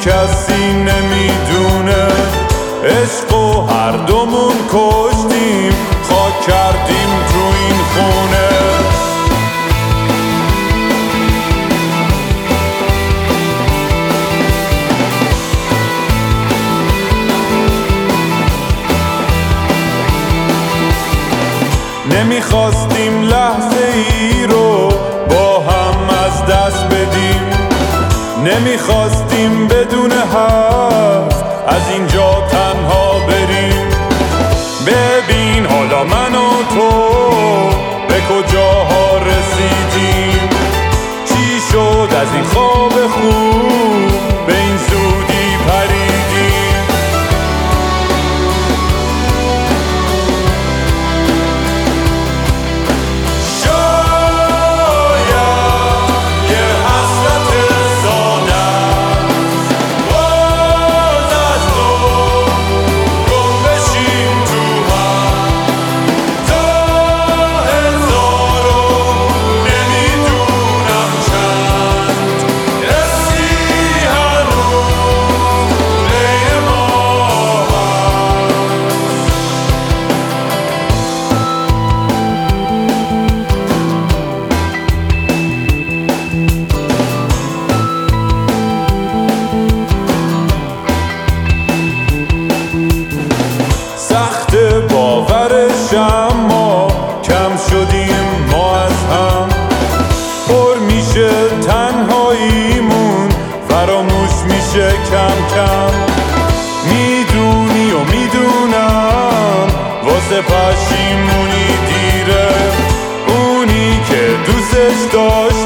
کسی نمیدونه عشقو هر دومون کشتیم خاک کردیم تو این خونه نمیخواستیم لحظه ای رو با هم از دست بدیم نمیخواستیم بدون حرف از اینجا تنها بریم ببین حالا من و تو به کجاها رسیدیم چی شد از این خواب خوب به این زودی پریدیم باورش اما کم شدیم ما از هم پر میشه تنهاییمون فراموش میشه کم کم میدونی و میدونم واسه پشیمونی دیره اونی که دوستش داشت